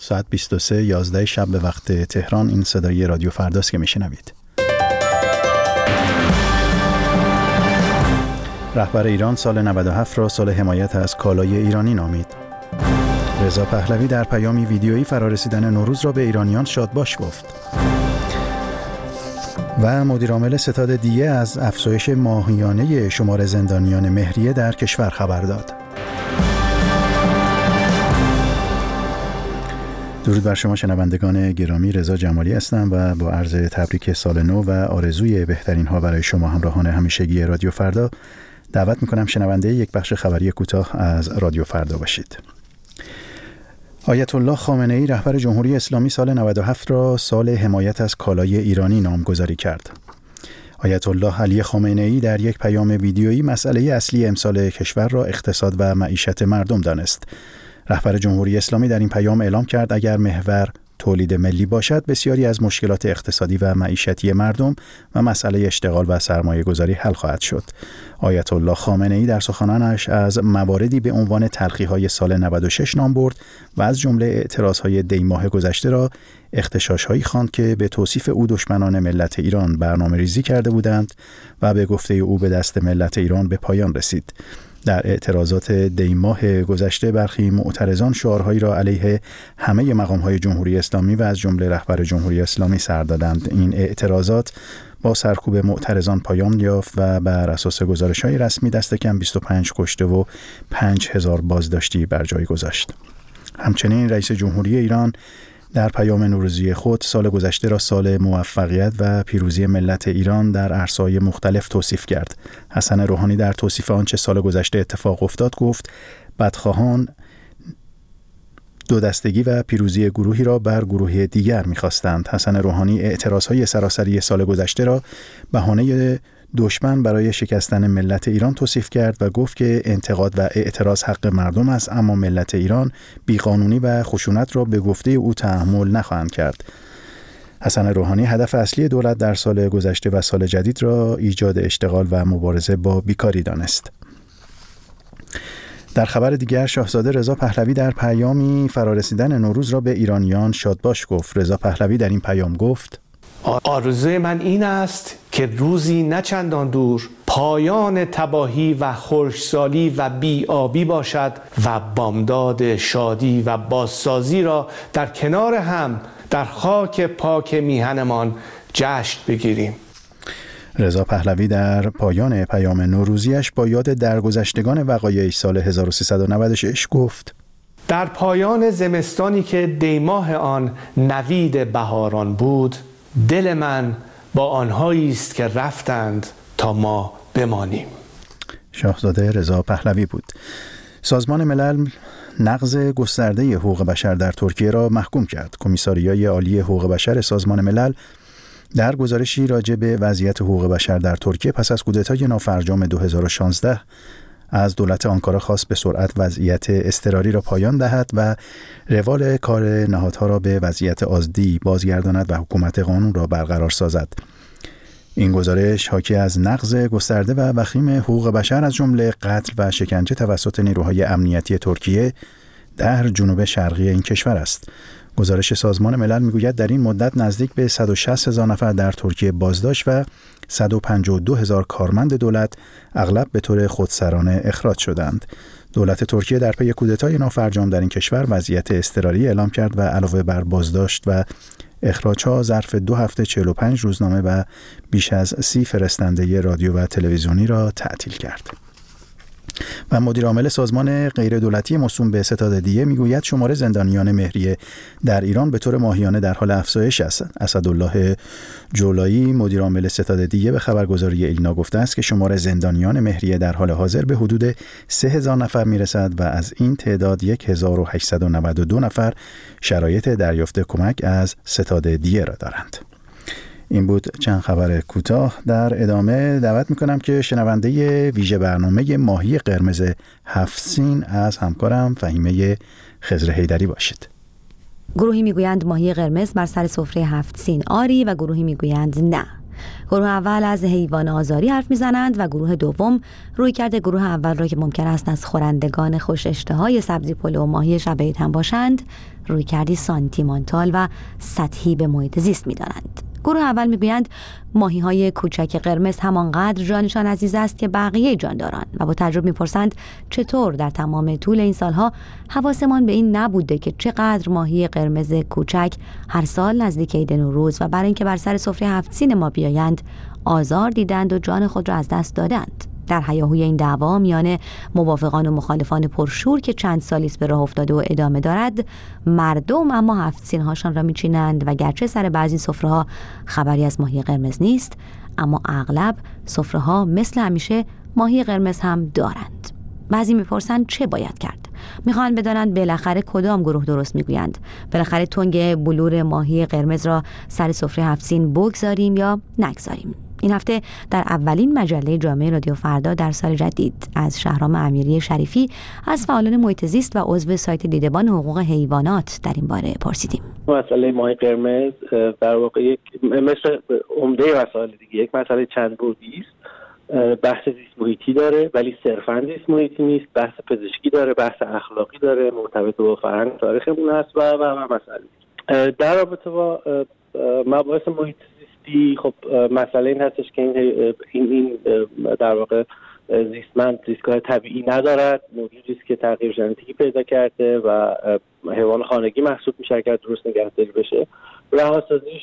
ساعت 23:11 شب به وقت تهران. این صدای رادیو فرداست که میشنوید. رهبر ایران سال 97 را سال حمایت از کالای ایرانی نامید. رضا پهلوی در پیامی ویدیویی فرارسیدن نوروز را به ایرانیان شادباش گفت. و مدیرعامل ستاد دیه از افزایش ماهیانه شمار زندانیان مهریه در کشور خبر داد. درود بر شما شنوندگان گرامی، رضا جمالی هستم و با عرض تبریک سال نو و آرزوی بهترین ها برای شما همراهان همیشگی رادیو فردا دعوت میکنم شنونده یک بخش خبری کوتاه از رادیو فردا باشید. آیت الله خامنه ای رهبر جمهوری اسلامی سال 97 را سال حمایت از کالای ایرانی نامگذاری کرد. آیت الله علی خامنه ای در یک پیام ویدیویی مسئله اصلی امسال کشور را اقتصاد و معیشت مردم دانست. رهبر جمهوری اسلامی در این پیام اعلام کرد اگر محور تولید ملی باشد بسیاری از مشکلات اقتصادی و معیشتی مردم و مسئله اشتغال و سرمایه گذاری حل خواهد شد. آیت الله خامنه ای در سخنانش از مواردی به عنوان تلخی‌های سال 96 نام برد و از جمله اعتراضهای دی ماه گذشته را اغتشاش‌هایی خواند که به توصیف او دشمنان ملت ایران برنامه‌ریزی کرده بودند و به گفته او به دست ملت ایران به پایان رسید. در اعتراضات دی ماه گذشته برخی معترضان شعارهایی را علیه همه مقام‌های جمهوری اسلامی و از جمله رهبر جمهوری اسلامی سر دادند. این اعتراضات با سرکوب معترضان پایان یافت و بر اساس گزارش‌های رسمی دست کم 25 کشته و 5000 بازداشتی بر جای گذاشت. همچنین رئیس جمهوری ایران در پیام نوروزی خود سال گذشته را سال موفقیت و پیروزی ملت ایران در عرصه‌های مختلف توصیف کرد. حسن روحانی در توصیف آنچه سال گذشته اتفاق افتاد گفت بدخواهان دو دستگی و پیروزی گروهی را بر گروه دیگر می‌خواستند. حسن روحانی اعتراضهای سراسری سال گذشته را بهانه دشمن برای شکستن ملت ایران توصیف کرد و گفت که انتقاد و اعتراض حق مردم است، اما ملت ایران بیقانونی و خشونت را به گفته او تحمل نخواهند کرد. حسن روحانی هدف اصلی دولت در سال گذشته و سال جدید را ایجاد اشتغال و مبارزه با بیکاری دانست. در خبر دیگر شاهزاده رضا پهلوی در پیامی فرارسیدن نوروز را به ایرانیان شادباش گفت. رضا پهلوی در این پیام گفت: آرزوی من این است که روزی نه چندان دور پایان تباهی و خشکسالی و بی‌آبی باشد و بامداد شادی و بازسازی را در کنار هم در خاک پاک میهنمان جشن بگیریم. رضا پهلوی در پایان پیام نوروزیش با یاد درگذشتگان وقایع سال 1396 گفت: در پایان زمستانی که دی ماه آن نوید بهاران بود، دل من با آنهایی است که رفتند تا ما بمانیم. شاهزاده رضا پهلوی بود. سازمان ملل نقض گسترده حقوق بشر در ترکیه را محکوم کرد. کمیساریای عالی حقوق بشر سازمان ملل در گزارشی راجع به وضعیت حقوق بشر در ترکیه پس از کودتای نافرجام 2016 از دولت آنکارا خواست به سرعت وضعیت اضطراری را پایان دهد و روال کار نهادها را به وضعیت عادی بازگرداند و حکومت قانون را برقرار سازد. این گزارش حاکی از نقض گسترده و وخیم حقوق بشر از جمله قتل و شکنجه توسط نیروهای امنیتی ترکیه در جنوب شرقی این کشور است. گزارش سازمان ملل میگوید در این مدت نزدیک به 160,000 نفر در ترکیه بازداشت و 152,000 کارمند دولت اغلب به طور خودسرانه اخراج شدند. دولت ترکیه در پی کودتای نافرجام در این کشور وضعیت اضطراری اعلام کرد و علاوه بر بازداشت و اخراج‌ها ظرف 2 هفته 45 روزنامه و بیش از 30 فرستنده رادیو و تلویزیونی را تعطیل کرد. و مدیرعامل سازمان غیردولتی موسوم به ستاد دیه میگوید شمار زندانیان مهریه در ایران به طور ماهیانه در حال افزایش است. اسدالله جولایی مدیرعامل ستاد دیه به خبرگزاری ایلنا گفته است که شمار زندانیان مهریه در حال حاضر به حدود 3000 نفر میرسد و از این تعداد 1892 نفر شرایط دریافت کمک از ستاد دیه را دارند. این بود چند خبر کوتاه. در ادامه دعوت میکنم که شنونده ویژه برنامه ماهی قرمز 7 سین از همکارم فهیمه خضر حیدری باشید. گروهی میگویند ماهی قرمز بر سر سفره 7 سین آری و گروهی میگویند نه. گروه اول از حیوان آزاری حرف میزنند و گروه دوم روی کرده گروه اول را که ممکن است از خورندگان خوش اشتهای سبزی پلو و ماهی شب عید هم باشند رویکردی سانتیمانتال و سطحی به محیط زیست می‌دانند. گروه اول میگویند ماهی‌های کوچک قرمز همانقدر جانشان عزیز است که بقیه جانداران و با تعجب میپرسند چطور در تمام طول این سالها حواسمان به این نبوده که چقدر ماهی قرمز کوچک هر سال نزدیک عید نوروز و برای اینکه بر سر سفره هفت سین ما بیایند آزار دیدند و جان خود را از دست دادند. در هیاهوی این دعوا میان موافقان و مخالفان پرشور که چند سالی است به راه افتاده و ادامه دارد، مردم اما هفت سینهاشان را میچینند و گرچه سر بعضی سفره‌ها خبری از ماهی قرمز نیست، اما اغلب سفره‌ها مثل همیشه ماهی قرمز هم دارند. بعضی میپرسند چه باید کرد؟ میخوان بدانند بالاخره کدام گروه درست میگویند. بالاخره تنگ بلور ماهی قرمز را سر سفره هفت سین بگذاریم یا نگذاریم؟ این هفته در اولین مجله جامعه رادیو فردا در سال جدید از شهرام امیری شریفی از فعالان محیط زیست و عضو سایت دیدبان حقوق حیوانات در این باره پرسیدیم. مسئله ماهی قرمز در واقع یک مثل عمده مسائل دیگه یک مسئله چند بعدی است. بحث زیست محیطی داره ولی صرفاً زیست محیطی نیست، بحث پزشکی داره، بحث اخلاقی داره، مرتبط با فرهنگ تاریخمون هست و مسائل در رابطه با مباحث محیط زیستی. خب مسئله این هستش که این در واقع زیستمند زیستگاه طبیعی ندارد، موجودی است که تغییر ژنتیکی پیدا کرده و حیوان خانگی محسوب میشه اگر درست نگهداری بشه. رهاسازیش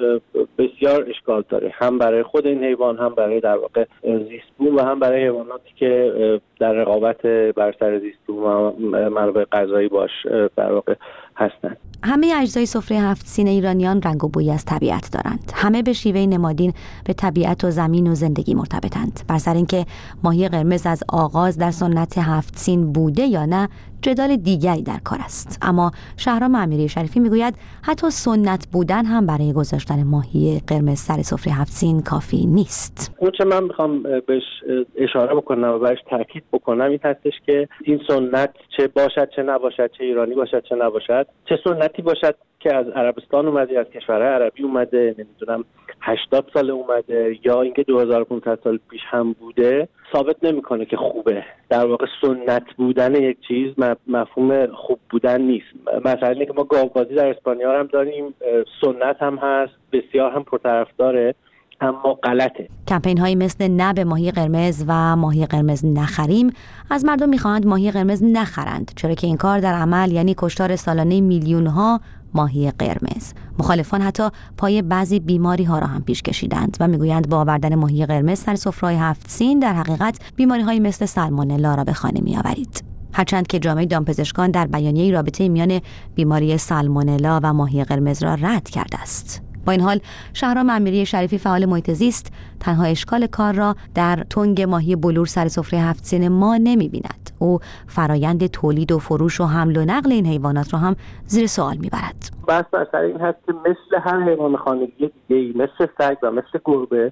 بسیار اشکال داره، هم برای خود این حیوان، هم برای در واقع زیستبوم و هم برای حیواناتی که در رقابت بر سر زیستبوم و منابع غذایی باش در واقع هستند. همه اجزای سفره هفت سین ایرانیان رنگ و بوی از طبیعت دارند. همه به شیوه نمادین به طبیعت و زمین و زندگی مرتبطند. بر سر اینکه ماهی قرمز از آغاز در سنت هفت سین بوده یا نه جدال دیگری در کار است. اما شهرام امیری شریفی میگوید حتی سنت بودن هم برای گذاشتن ماهی قرمز سر سفره هفت سین کافی نیست. اون چه من میخوام بهش اشاره بکنم و برش تاکید بکنم این هستش که این سنت چه باشد چه نباشد، چه ایرانی باشد چه نباشد، چه سنتی باشد که از عربستان اومده، از کشورهای عربی اومده، نمیدونم 80 سال اومده یا اینکه 2500 سال پیش هم بوده، ثابت نمیکنه که خوبه. در واقع سنت بودن یک چیز مفهوم خوب بودن نیست. مثلا اینکه ما گاوبازی در اسپانیا هم داریم، سنت هم هست، بسیار هم پرطرفداره، اما غلطه. کمپین هایی مثل نه به ماهی قرمز و ماهی قرمز نخریم از مردم میخواهند ماهی قرمز نخرند، چرا که این کار در عمل یعنی کشتار سالانه میلیون ها ماهی قرمز. مخالفان حتی پای بعضی بیماری ها را هم پیش کشیدند و میگویند با آوردن ماهی قرمز سر سفره‌های هفت سین در حقیقت بیماری هایی مثل سالمونلا را به خانه میآورید. هرچند که جامعه دامپزشکان در بیانیه‌ای رابطه میان بیماری سالمونلا و ماهی قرمز را رد کرده است. با این حال شهرام امیری شریفی فعال محیط زیست تنها اشکال کار را در تنگ ماهی بلور سر سفره هفت سین ما نمی‌بیند. او فرایند تولید و فروش و حمل و نقل این حیوانات را هم زیر سوال می‌برد. بس بر این هست که مثل هر حیوان خانگی دیگه‌ای، مثل سگ و مثل گربه،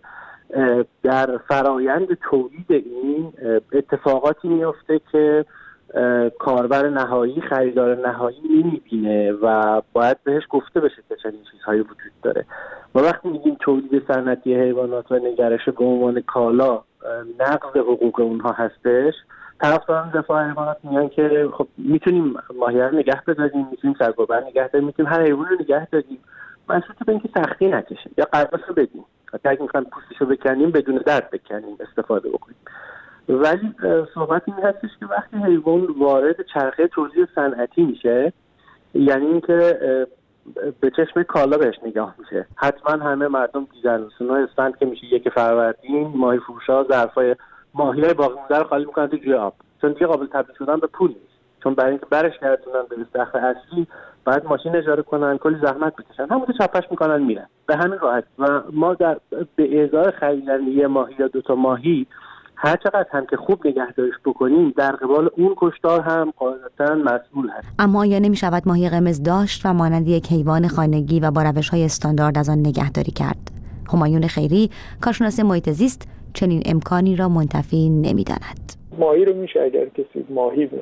در فرایند تولید این اتفاقاتی میفته که کاربر نهایی، خریدار نهایی نمیبینه و باید بهش گفته بشه که چنین چیزهایی وجود داره. و وقتی میگیم تولید صنعتی حیوانات و نگرش به عنوان کالا نقض حقوق اونها هستش، طرفداران دفاع حیوانات میگن که خب میتونیم ماهی رو نگه بداریم، میتونیم سرگربه نگه داریم، میتونیم هر حیوان رو نگه داریم، مشروط به اینکه سختی نکشه یا قرض رو بدیم، اگه میخوایم پوستشو بکنیم بدون درد بکنیم استفاده بکنیم. ولی صحبت این هستش که وقتی حیوان وارد چرخه تولید صنعتی میشه، یعنی اینکه به چشم کالا بهش نگاه میشه. حتما همه مردم دیدن سنوه اسفند که میشه 1 فروردین ماهی فروشا ظرفای ماهیای باقی مونده رو خالی میکنن تو جوی آب، چون دیگه قابل تبدیل شدن به پول نیست، چون برای اینکه برش گردونن به استخر اصلی بعد ماشین اجاره کنن، کلی زحمت بکشن، همون چپش میکنن میرن به همین راحت. و ما به ازای خریدن یه ماهی یا 2 ماهی هر چقدر هم که خوب نگهداریش بکنیم در قبال اون کشتار هم قاعدتاً مسئول هست. اما آیا نمی‌شود ماهی قرمز داشت و مانند یک حیوان خانگی و با روش‌های استاندارد از آن نگهداری کرد؟ همایون خیری، کارشناس محیط زیست، چنین امکانی را منتفی نمی‌داند. ماهی رو میشه اگر کسی ماهی میخواد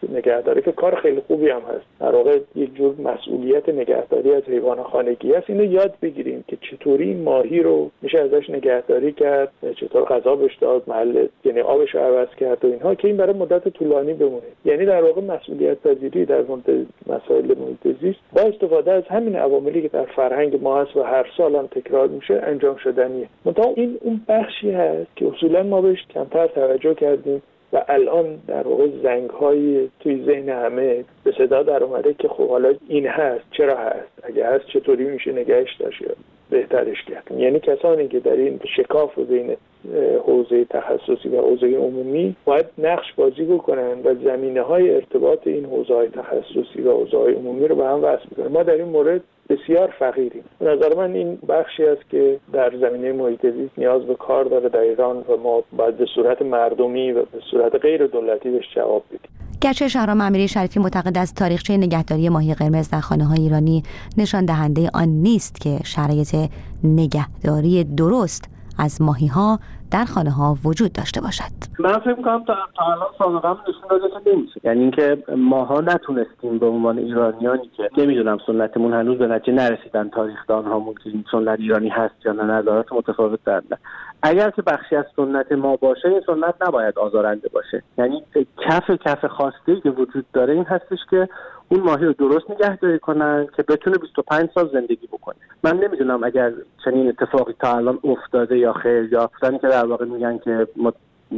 نگهداری که کار خیلی خوبی هم هست، در واقع یک جور مسئولیت نگهداری از حیوان خانگی است. اینو یاد بگیریم که چطوری ماهی رو میشه ازش نگهداری کرد، چطور غذا بهش داد، محل یعنی آبش رو عوض کرد و اینها، که این برای مدت طولانی بمونه. یعنی در واقع مسئولیت پذیری در مورد مسائل محیط زیست با استفاده از همین عواملی که در فرهنگ ما هست و هر سال هم تکرار میشه انجام شدنیه. منتها این اون بخشی هست که اصولا ما بهش کمتر توجه کردیم و الان در واقع زنگ‌های توی ذهن همه به صدا در اومده که خب حالا این هست، چرا هست، اگه هست چطوری میشه نگهش داشت یا بهترش کرد. یعنی کسانی که در این شکاف بین حوزه تخصصی و حوزه عمومی باید نقش بازی بکنن و زمینه‌های ارتباط این حوزه‌های تخصصی و حوزه‌های عمومی رو به هم وصل کنن. ما در این مورد بسیار فقیریم. به نظر من این بخشی است که در زمینه محیط زیست نیاز به کار داره در ایران و ما باید به صورت مردمی و به صورت غیر دولتی بهش جواب بدیم. گرچه شهرام امیری شریفی معتقد است تاریخچه نگهداری ماهی قرمز در خانه‌های ایرانی نشان دهنده آن نیست که شرایط نگهداری درست از ماهی‌ها در خانه‌ها وجود داشته باشد. من فکر می‌کنم تا الان سابقه نشون داده که نمیشه، یعنی اینکه ماها نتونستیم به عنوان ایرانیانی که نمیدونم سنتمون هنوز به نتیجه نرسیدن، تاریخدان هامون که این سنت ایرانی هست یا نه نظرات متفاوت دارن. اگر که بخشی از سنت ما باشه این سنت نباید آزارنده باشه. یعنی کف خواسته که وجود داره این هستش که اون ماهی رو درست نگهداری کنن که بتونه 25 سال زندگی بکنه. من نمیدونم اگر چنین اتفاقی تا الان افتاده یا خیر، یا اصلا که در واقع میگن که ما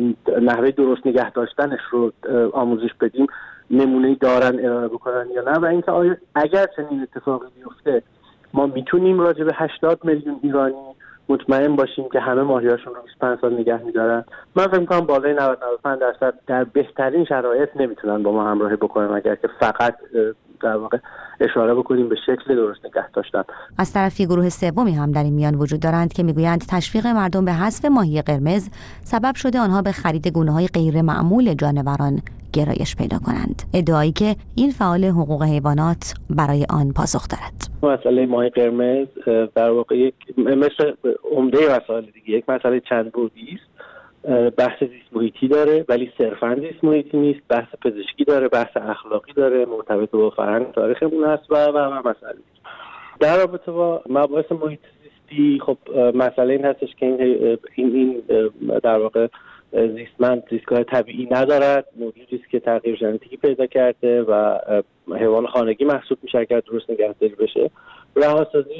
نحوه درست نگه داشتنش رو آموزش بدیم نمونه‌ای دارن ارائه بکنن یا نه، و اینکه آیا اگر چنین اتفاقی بیفته ما میتونیم راجع به 80 میلیون ایرانی مطمئن باشیم که همه ماهی‌هاشون رو 25 سال نگه می‌دارن. من فکر می‌کنم بالای 90-95% در بهترین شرایط نمیتونن با ما همراهی بکنن اگر که فقط در واقع اشاره بکنیم به شکل درست نگه داشتن. از طرفی گروه سومی هم در این میان وجود دارند که میگویند تشویق مردم به حذف ماهی قرمز سبب شده آنها به خرید گونه‌های غیر معمول جانوران گرایش پیدا کنند، ادعایی که این فعال حقوق حیوانات برای آن پاسخ دارد. مسئله ماهی قرمز در واقع مثل عمده مسائل دیگه یک مسئله چند بعدی است. بحث زیست محیطی داره ولی صرفاً زیست محیطی نیست، بحث پزشکی داره، بحث اخلاقی داره، مرتبط با فرهنگ تاریخمون هست و مسائل در رابطه با مباحث محیط زیستی. خب مسئله این هستش که این در واقع زیستمند زیستگاه طبیعی ندارد، موجودی است که تغییر ژنتیکی پیدا کرده و حیوان خانگی محسوب میشه اگر درست نگهداری بشه. رهاسازیش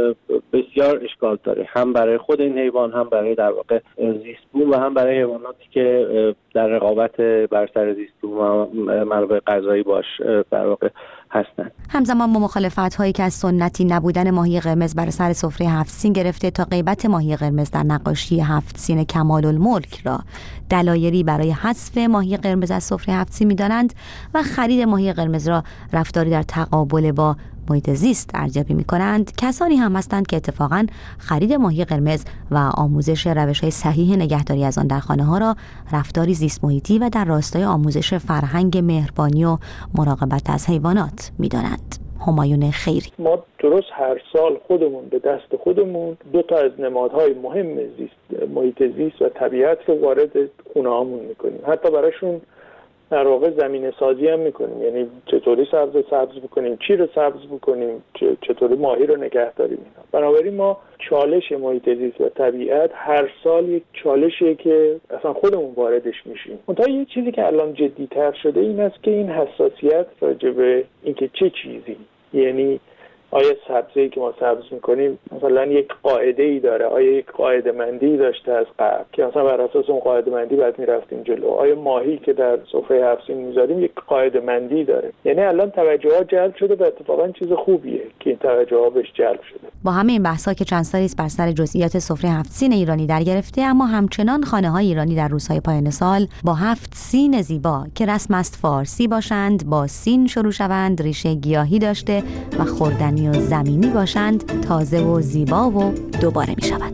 بسیار اشکال داره، هم برای خود این حیوان، هم برای در واقع زیستبوم و هم برای حیواناتی که در رقابت بر سر زیستبوم و منابع غذایی باش در واقع هستند. همزمان با مخالفت‌هایی که از سنتی نبودن ماهی قرمز بر سر سفره 7 سین گرفته تا غیبت ماهی قرمز در نقاشی 7 سین کمال الملک را دلایلی برای حذف ماهی قرمز از سفره 7 سین می‌دانند و خرید ماهی قرمز را رفتاری در تقابل با محیط زیست ارزیابی می‌کنند، کسانی هم هستند که اتفاقاً خرید ماهی قرمز و آموزش روش‌های صحیح نگهداری از آن در خانه‌ها را رفتاری زیست محیطی و در راستای آموزش فرهنگ مهربانی و مراقبت از حیوانات می‌دانند. همایون خیری: ما درست هر سال خودمون به دست خودمون 2 تا از نمادهای مهم زیست محیط زیست و طبیعت رو وارد خونه‌هامون می‌کنیم. حتی براشون در واقع زمینه سازی هم میکنیم، یعنی چطوری سبز بکنیم، چی رو سبز بکنیم، چطوری ماهی رو نگه داریم. بنابراین ما چالش محیط زیست و طبیعت هر سال یک چالشیه که اصلا خودمون واردش میشیم. منتها یه چیزی که الان جدی‌تر شده این است که این حساسیت راجع به اینکه چه چیزی، یعنی آیا سبزی که ما سبز میکنیم مثلا یک قاعده‌ای داره، آیا یک قاعده مندی داشته از قبل که مثلا بر اساس اون قاعده مندی بعد میرفتیم جلو، آیا ماهی که در سفره 7 سین میذاریم یک قاعده مندی داره. یعنی الان توجه جلب شده و اتفاقا چیز خوبیه که این توجه بهش جلب شده. با همه این بحث‌ها که چند سالی است بر سر جزئیات سفره 7 سین ایرانی در گرفته، اما همچنان خانه‌های ایرانی در روزهای پایان سال با 7 سین زیبا که رسم است فارسی باشند، با سین شروع شوند، ریشه گیاهی داشته و خوردنی و زمینی باشند، تازه و زیبا و دوباره می شود.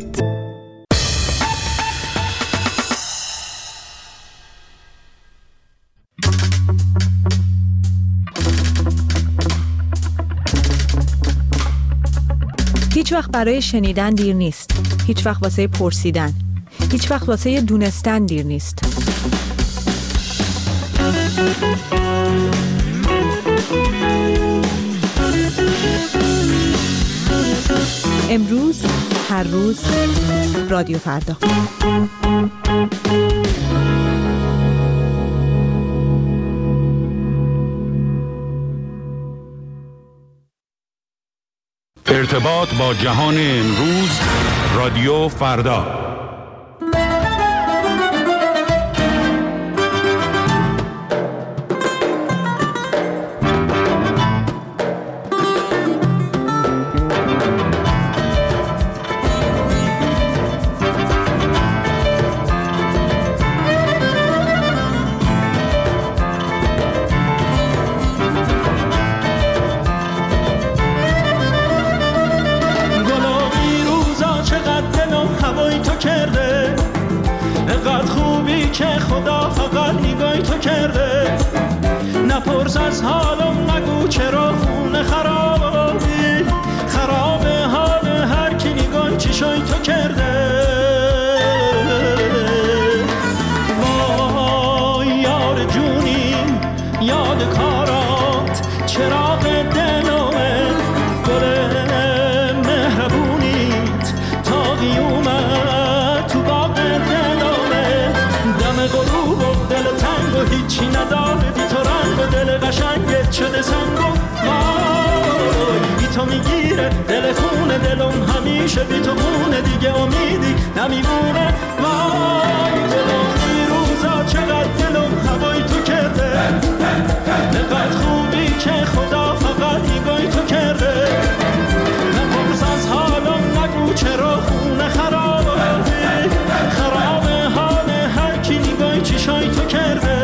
هیچ وقت برای شنیدن دیر نیست. هیچ وقت واسه پرسیدن. هیچ وقت واسه دونستن دیر نیست. امروز، هر روز، رادیو فردا. ارتباط با جهان امروز، رادیو فردا. نپرس از حالم، نگو چرا خونه خرابی، خراب حال هر کی نگاه چشای تو کرده. وای یار جونی، یاد کارات، چراغ دلمه، گل مهربونیت تا قیومت تو باغ دلمه. دم غروب و دل تنگ و هیچی نداره بی تو، رنگ و دل قشنگت شده سنگ و وای بی تو میگیره دل خونه دلم، همیشه بی تو خونه دیگه امیدی نمیمونه. وای دلم این روزا چقدر دلم هوای تو کرده، نقدر خوبی که خدا فقط نگاهی تو کرده. نپرس از حالم، نگو چرا خونه خرابی، خراب حال هر کی نگاهی چشای تو کرده.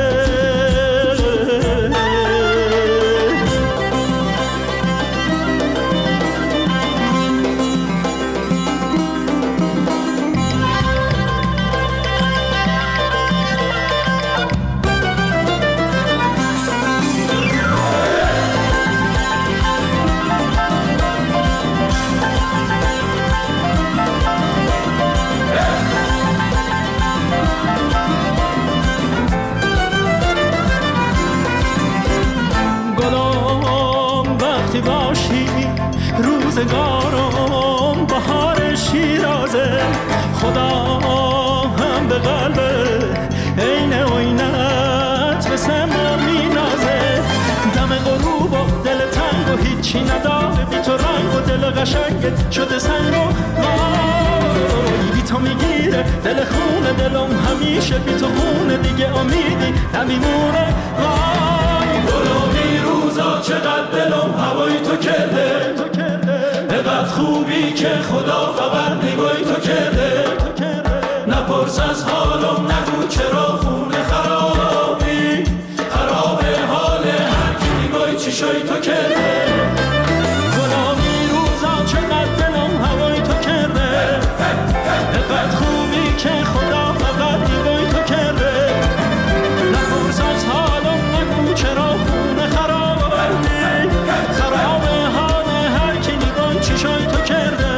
روزگارم بهار شیرازه، خدا هم به قلب عین عینت به سما مینازه. دم غروب و دل تنگ و هیچی نداره بی تو، رنگ و دل قشنگت شده سنگ و وای بی تو میگیره دل خونه دلم، همیشه بی تو خونه دیگه امیدی نمیمونه. وای گلومی روزا چقدر دلم هوای تو کرده، نقدر خوبی که خدا فقط نگاهی تو کرده. نپرس از حالم، نگو چرا خونه خرابی، خراب حال هر کی نگاهی چشای تو کرده. غلامی روزا چقدر دلم هوای تو کرده، نقدر خوبی که خدا فقط نگاهی تو کرده. نپرس از حالم، نگو چرا خونه خرابی، خراب حال هر کی نگاهی چشای تو کرده.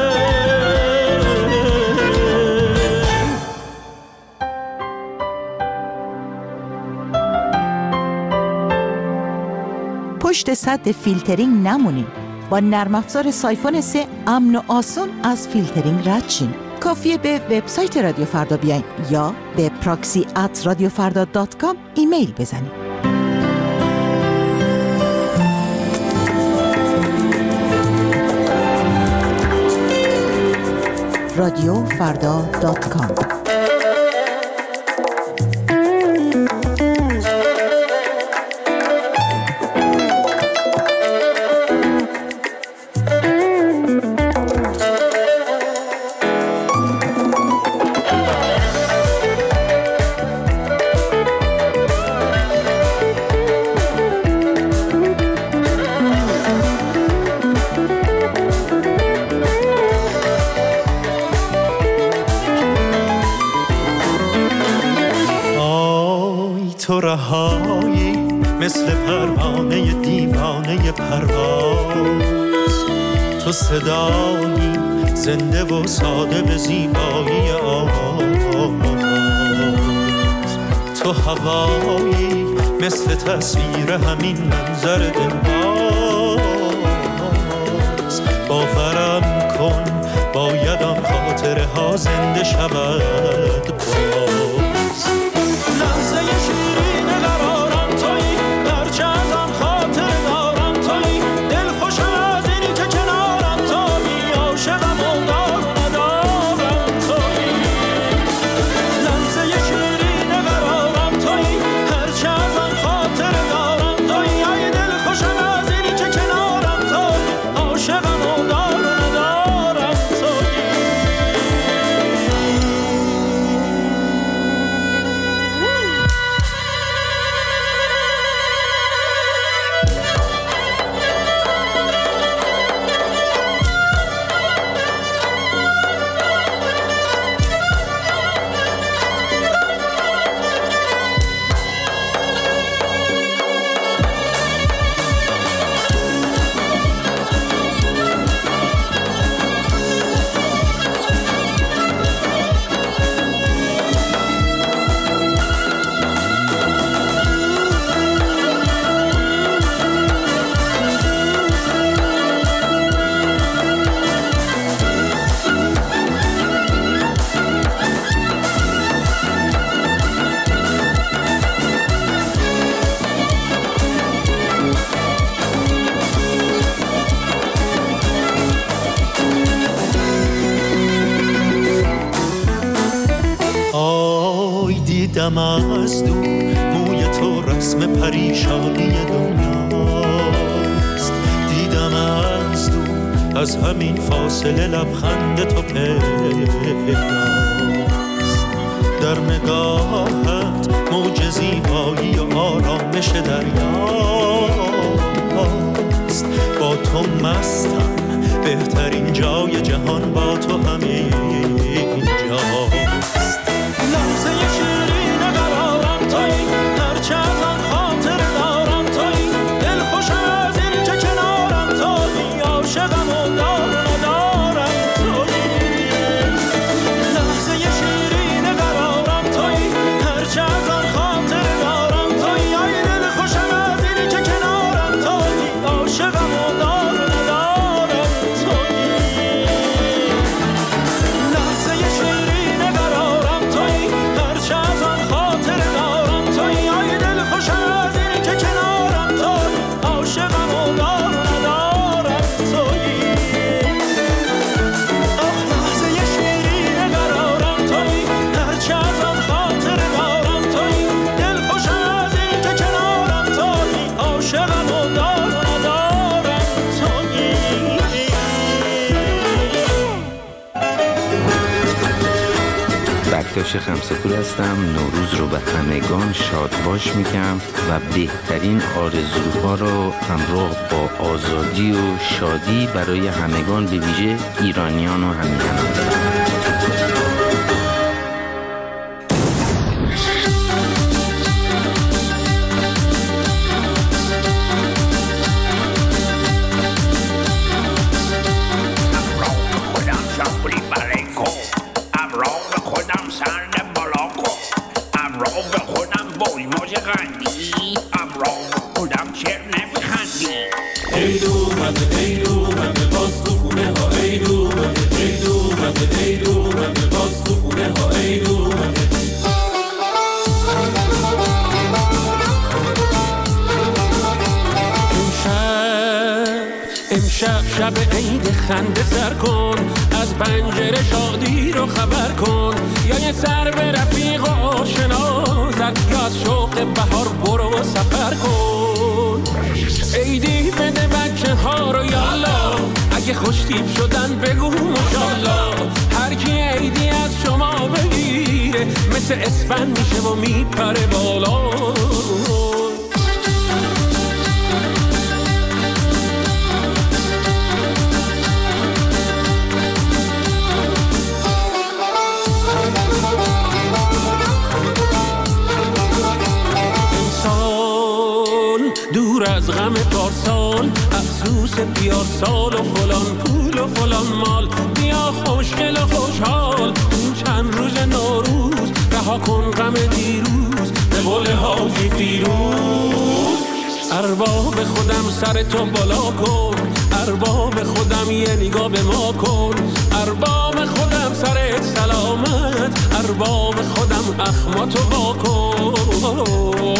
پشت سد فیلترینگ نمونین. با نرم افزار سایفون 3 امن و آسون از فیلترینگ رد شین. کافیه به وبسایت رادیو فردا بیاین یا به proxy@radiofarda.com ایمیل بزنین. radiofarda.com تو رهایی مثل پروانه دیوانه پرواز، تو صدایی زنده و ساده به زیبایی آواز، تو هوایی مثل تصویر همین منظر دلباز. باورم کن باید آن خاطره ها زنده شود باز. لحظه شیرین قرارم تویی، هرچه از آن خاطر دارم تویی، دل خوشم از اینی که کنارم تویی، عاشقم و دار و ندارم تویی. لحظه شیرین قرارم تویی، هرچه از آن خاطر دارم تویی، ای دل خوشم از اینی که کنارم تویی، عاشقم و دار و ندارم تویی. دیدم از دور موی تو رسم پریشانی دنیاست. دیدم از دور از همین فاصله لبخند تو پیداست. در نگاهت موج زیبایی و آرامش دریاست. با تو مستم، بهترین جای جهان با تو همین جاست. لحظه شیرین قرارم تویی، هرچه از آن خاطر دارم تویی، دل خوشم از این که کنارم تویی، عاشقم و دار و ندارم تویی. لحظه شیرین قرارم تویی، هرچه از آن خاطر دارم تویی، ای دل خوشم از این که کنارم تویی، عاشقم و دار و ندارم تویی. لحظه شیرین قرارم تویی، هرچه از آن خاطر دارم تویی، ای دل خوشم از این که کنارم تویی، عاشقم و دار و ندارم تویی. آخ لحظه شیرین قرارم تویی، هرچه از آن خاطر دارم تویی، دل خوشم از این که کنارم تویی، عاشقم و دار و ندارم تویی. بکتاش خمسه‌پور هستم. نوروز رو به همگان شادباش میگم و بهترین آرزوها رو همراه با آزادی و شادی برای همگان، به ویژه ایرانیان و همیهنان دارم. شب عید خنده سر کن، از پنجره شادی رو خبر کن، یا یه سر به رفیق و آشنا زد، یا از شوق بهار برو سفر کن. عیدی بده بچه ها رو یالا، اگه خوشتیپ شدن بگو ماشالله. هر کی عیدی از شما بگیره، مثل اسفند میشه و میپره بالا. دور از غم پارسال، افسوس بیارسال و فلان پول و فلان مال، بیا خوشگل و خوشحال این چند روز نوروز، رها کن غم دیروز، دل بلبل حاجی فیروز. ارباب خودم سر تو بالا کن، ارباب خودم یه نگاه به ما کن، ارباب خودم سرت سلامت، ارباب خودم اخماتو با کن.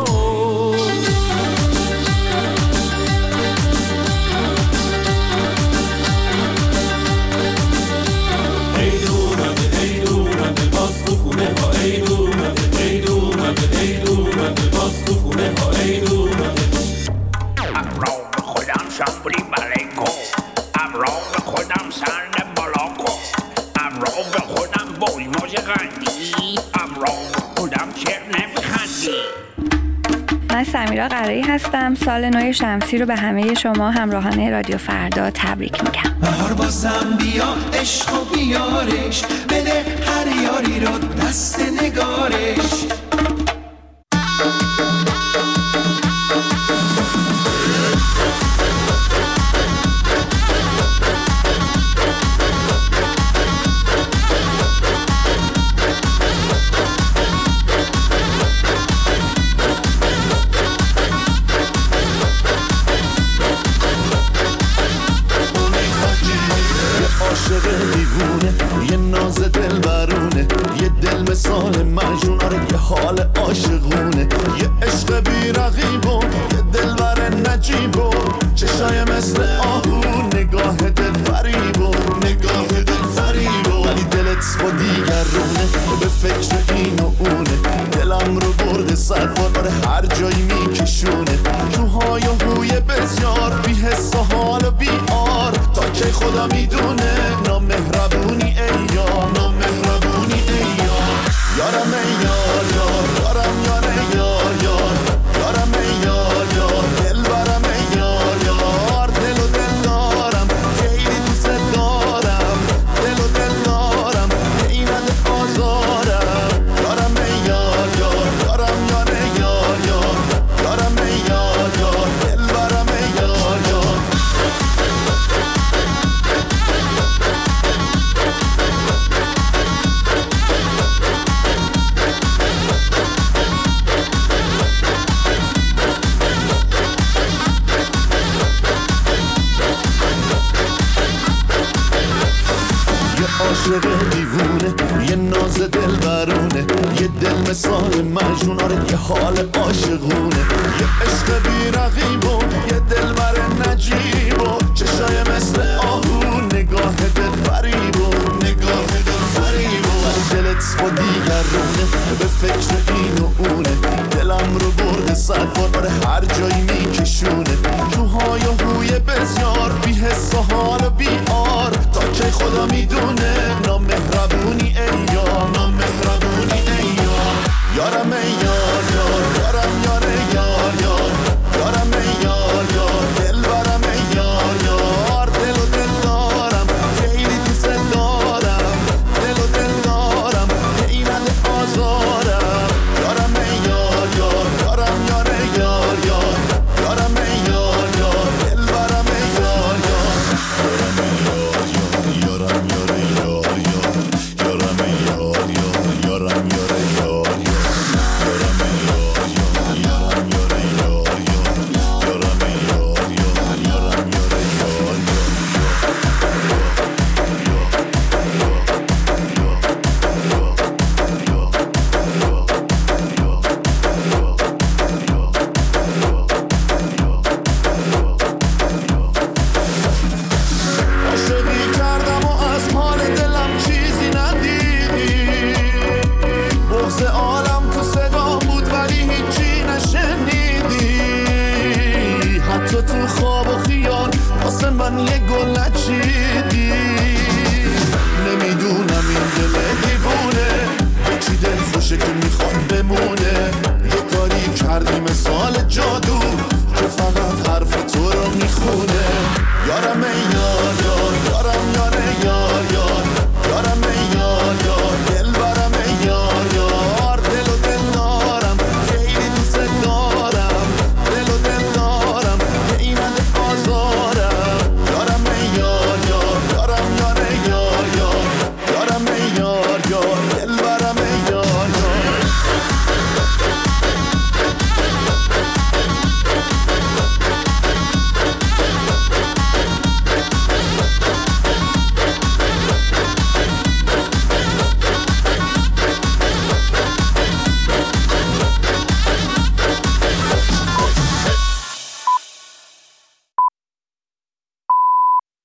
ابرام خودم شمبری برای کن، ابرام خودم سر بالا کن، ابرام خودم بای موج غندی، ابرام خودم چر نمیخندی. من سمیرا قرایی هستم. سال نو شمسی رو به همه شما همراهان رادیو فردا تبریک میگم. بهار بازم بیا عشق و بیارش، بده هر یاری رو دست نگارش. عاشق دیوونه، یه ناز دل برونه، یه دل مثال مجنون، آره یه حال عاشقونه، یه عشق بی رقیبو، یه دل بر نجیبو، چشای مثل آهو، نگاه دل فریبو، نگاه دل فریبو، ولی دلت با دیگرونه، به فکر این و اونه، دلم رو برده صد بار، آره هر جایی میکشونه، جوهای و هوی بسیار، بی حس و حال و بی آر، تا که خدا میدونه، نامهربونی ای یار، نامهربونی ای یار، یارم ای یار یار، یارم یار ای یار یار، یارم ای یار یار، دل برم ای یار یار، دل و دل دارم، خیلی دوست دارم، دل و دل دارم، ای نده آزارم، یارم ای یار یار، یارم یار ای یار یار، یارم ای یار یار، دل برم ای یار یار. عاشق دیوونه، یه ناز دل برونه، یه دل مثال مجنون، آره یه حال عاشقونه، یه عشق بی رقیبو، یه دل بر نجیبو، چشای مثل آهو، نگاه دل فریبو، نگاه دل فریبو، دلت با دیگرونه، به فکر این و اونه، دلم رو برده صد بار، آره هر جایی میکشونه، جوهای و هوی بسیار، بی حس و حال و بی آر، تا که خدا میدونه، نامهربونی ای یار، نامهربونی ای یار، یارم ای یار یار، یارم یار ای یار یار، یارم ای یار یار، دل برم ای یار یار، دل و دل دارم، خیلی دوست دارم، دل و دل دارم، ای نده آزارم، یارم ای یار یار، یارم یار ای یار یار، یارم ای یار یار، دل برم ای یار یار، یارم ای یار یار، یارم یار ای یار یار، یارم ای یار یار، یارم یار ای یار یار، یارم ای یار یار، یارم یار ای یار یار، یارم ای یار یار، یارم یار ای یار یار. عاشقی کردم و از حال دلم چیزی ندیدی، بغض عالم تو صدا بود ولی هیچی نشنیدی، حتی تو خواب و خیال واسه من یه گل نچیدی،